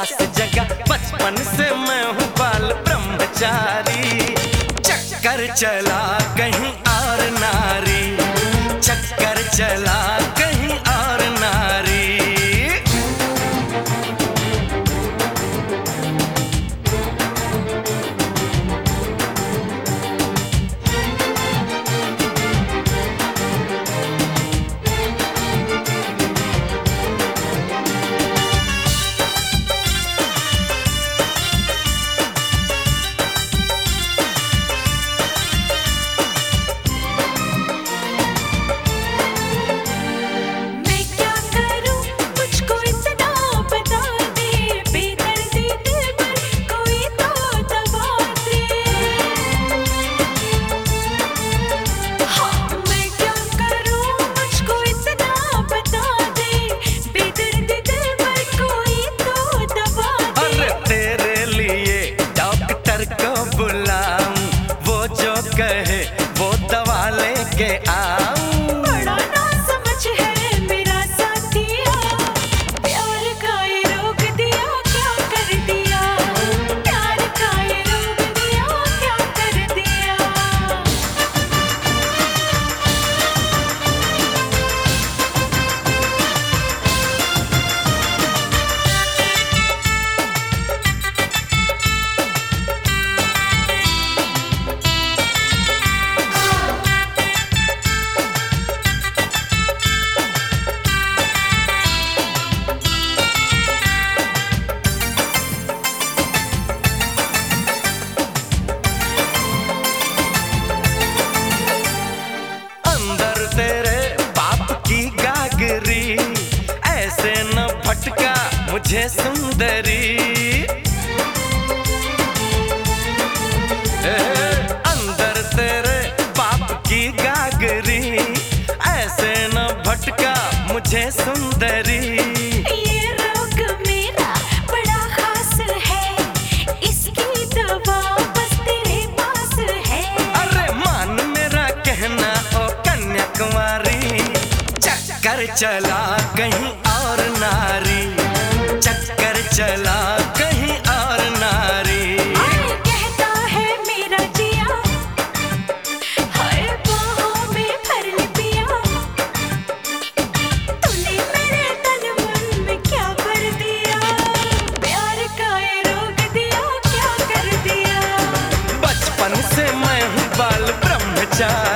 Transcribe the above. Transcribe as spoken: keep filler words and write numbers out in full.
प्यास जगा बचपन से मैं हूँ बाल ब्रह्मचारी। चक्कर चला कहीं और नारी, चक्कर चला कहीं और नारी। कहे वो दवा लेके आऊं। बड़ा ना समझ है मेरा साथिया, प्यार का ये रोग दिया क्या कर दिया, प्यार का ये रोग दिया क्या कर दिया। ऐसे न भटका मुझे सुंदरी, अंदर तेरे बाप की गागरी। ऐसे न भटका मुझे सुंदरी। ये रोग मेरा बड़ा खास है, इसकी दवा बस तेरे पास है। अरे मान मेरा कहना ओ कन्याकुमारी, चक्कर चला कहीं और नारी, चक्कर चला कहीं और नारी। कहता है मेरा जिया, हाय बाहों में भर ले पिया, तूने मेरे तन मन में क्या भर दिया, प्यार का ये रोग दिया क्या कर दिया। बचपन से मैं हूँ बाल ब्रह्मचारी।